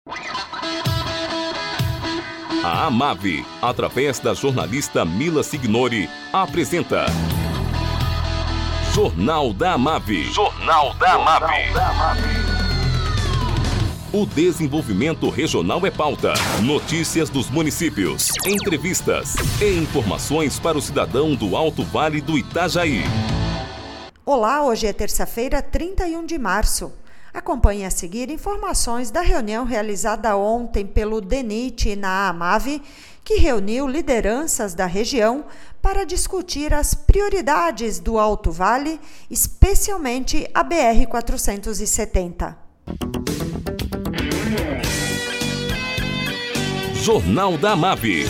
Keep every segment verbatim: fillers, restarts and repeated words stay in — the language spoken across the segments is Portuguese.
A AMAV, através da jornalista Mila Signori, apresenta Jornal da AMAV. Jornal da AMAV. O desenvolvimento regional é pauta. Notícias dos municípios, entrevistas e informações para o cidadão do Alto Vale do Itajaí. Olá, hoje é terça-feira, trinta e um de março. Acompanhe a seguir informações da reunião realizada ontem pelo DENIT na AMAV, que reuniu lideranças da região para discutir as prioridades do Alto Vale, especialmente a B R quatrocentos e setenta. Jornal da AMAV.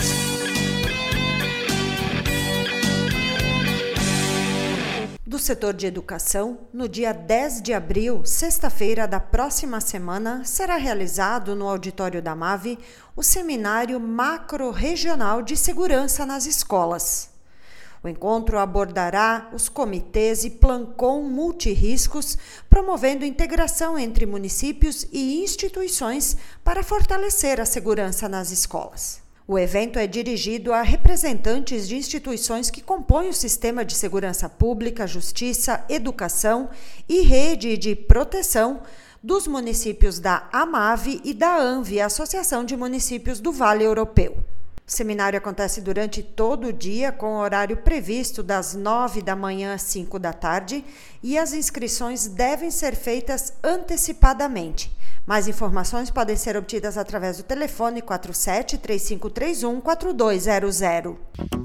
Do setor de educação, no dia dez de abril, sexta-feira da próxima semana, será realizado no auditório da AMAV o Seminário Macro-Regional de Segurança nas Escolas. O encontro abordará os comitês e plancom multirriscos, promovendo integração entre municípios e instituições para fortalecer a segurança nas escolas. O evento é dirigido a representantes de instituições que compõem o sistema de segurança pública, justiça, educação e rede de proteção dos municípios da AMAV e da ANVI, Associação de Municípios do Vale Europeu. O seminário acontece durante todo o dia, com o horário previsto das nove da manhã às cinco da tarde, e as inscrições devem ser feitas antecipadamente. Mais informações podem ser obtidas através do telefone quatro sete três cinco três um quatro dois zero zero.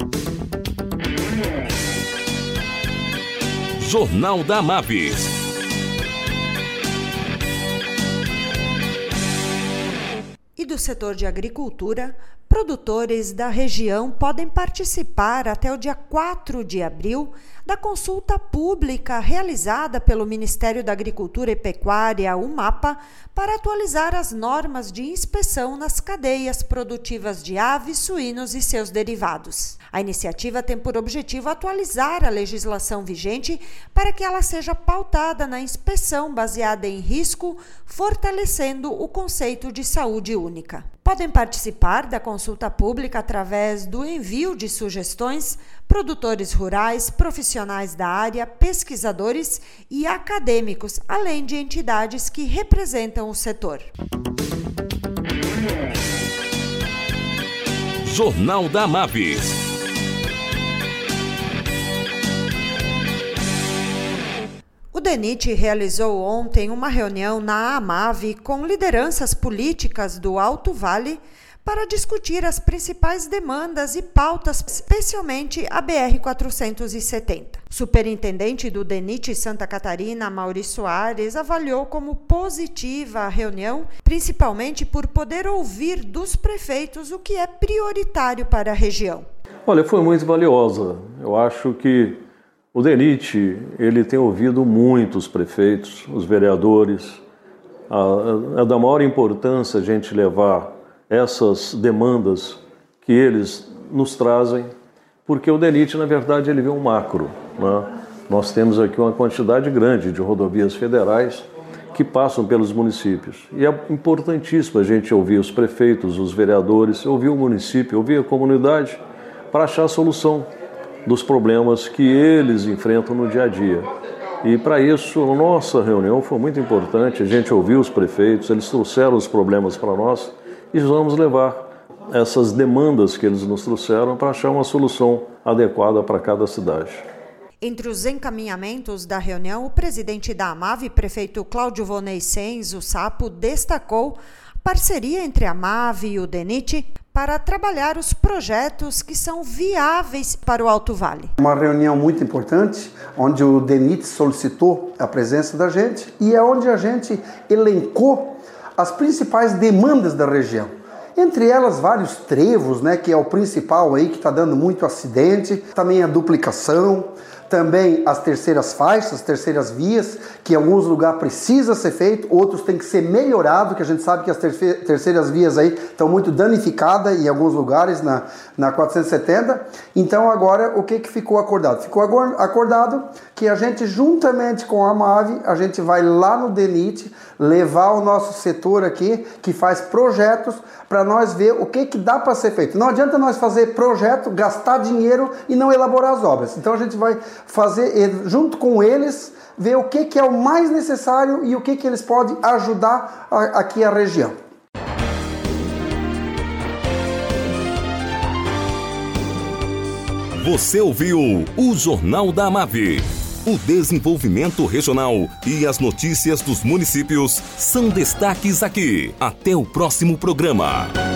Jornal da AMAV. E do setor de agricultura, produtores da região podem participar até o dia quatro de abril da consulta pública realizada pelo Ministério da Agricultura e Pecuária, o MAPA, para atualizar as normas de inspeção nas cadeias produtivas de aves, suínos e seus derivados. A iniciativa tem por objetivo atualizar a legislação vigente para que ela seja pautada na inspeção baseada em risco, fortalecendo o conceito de saúde única. Podem participar da consulta pública através do envio de sugestões produtores rurais, profissionais da área, pesquisadores e acadêmicos, além de entidades que representam o setor. Jornal da AMAV. O DENIT realizou ontem uma reunião na AMAV com lideranças políticas do Alto Vale para discutir as principais demandas e pautas, especialmente a B R quatrocentos e setenta. O superintendente do DENIT Santa Catarina, Maurício Soares, avaliou como positiva a reunião, principalmente por poder ouvir dos prefeitos o que é prioritário para a região. Olha, foi muito valiosa. Eu acho que o DENIT, ele tem ouvido muitos prefeitos, os vereadores. É da maior importância a gente levar essas demandas que eles nos trazem, porque o DENIT, na verdade, ele vê um macro, né? Nós temos aqui uma quantidade grande de rodovias federais que passam pelos municípios. E é importantíssimo a gente ouvir os prefeitos, os vereadores, ouvir o município, ouvir a comunidade, para achar a solução dos problemas que eles enfrentam no dia a dia. E para isso, a nossa reunião foi muito importante, a gente ouviu os prefeitos, eles trouxeram os problemas para nós e vamos levar essas demandas que eles nos trouxeram para achar uma solução adequada para cada cidade. Entre os encaminhamentos da reunião, o presidente da AMAV, prefeito Cláudio Vonei Sens, o Sapo, destacou a parceria entre a AMAV e o DENIT para trabalhar os projetos que são viáveis para o Alto Vale. Uma reunião muito importante, onde o DENIT solicitou a presença da gente e é onde a gente elencou as principais demandas da região. entre elas vários trevos, né, que é o principal aí que está dando muito acidente, também a duplicação, também as terceiras faixas, terceiras vias, que em alguns lugares precisa ser feito, outros tem que ser melhorado, que a gente sabe que as terceiras vias aí estão muito danificadas em alguns lugares na, na quatrocentos e setenta. Então agora o que, que ficou acordado? Ficou acordado que a gente, juntamente com a MAVE, a gente vai lá no DENIT levar o nosso setor aqui, que faz projetos, para nós ver o que, que dá para ser feito. Não adianta nós fazer projeto, gastar dinheiro e não elaborar as obras. Então a gente vai fazer, junto com eles, ver o que, que é o mais necessário e o que, que eles podem ajudar a, aqui a região. Você ouviu o Jornal da AMAVE. O desenvolvimento regional e as notícias dos municípios são destaques aqui. Até o próximo programa.